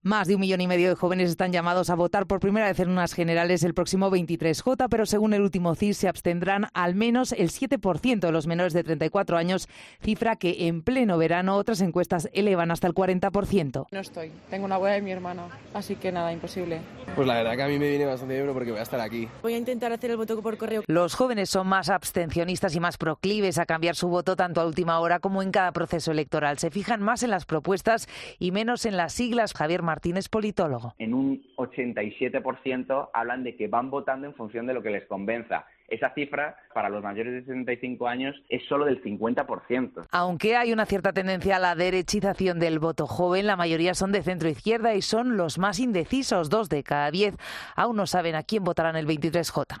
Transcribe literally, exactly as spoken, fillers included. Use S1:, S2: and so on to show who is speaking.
S1: Más de un millón y medio de jóvenes están llamados a votar por primera vez en unas generales el próximo veintitrés jota, pero según el último C I S se abstendrán al menos el siete por ciento de los menores de treinta y cuatro años, cifra que en pleno verano otras encuestas elevan hasta el cuarenta por ciento.
S2: No estoy, tengo una boda de mi hermana, así que nada, imposible.
S3: Pues la verdad que a mí me viene bastante bien porque voy a estar aquí.
S2: Voy a intentar hacer el voto por correo.
S1: Los jóvenes son más abstencionistas y más proclives a cambiar su voto tanto a última hora como en cada proceso electoral. Se fijan más en las propuestas y menos en las siglas. Javier Martínez, politólogo.
S4: En un ochenta y siete por ciento hablan de que van votando en función de lo que les convenza. Esa cifra, para los mayores de setenta y cinco años, es solo del cincuenta por ciento.
S1: Aunque hay una cierta tendencia a la derechización del voto joven, la mayoría son de centro-izquierda y son los más indecisos. Dos de cada diez aún no saben a quién votarán el veintitrés jota.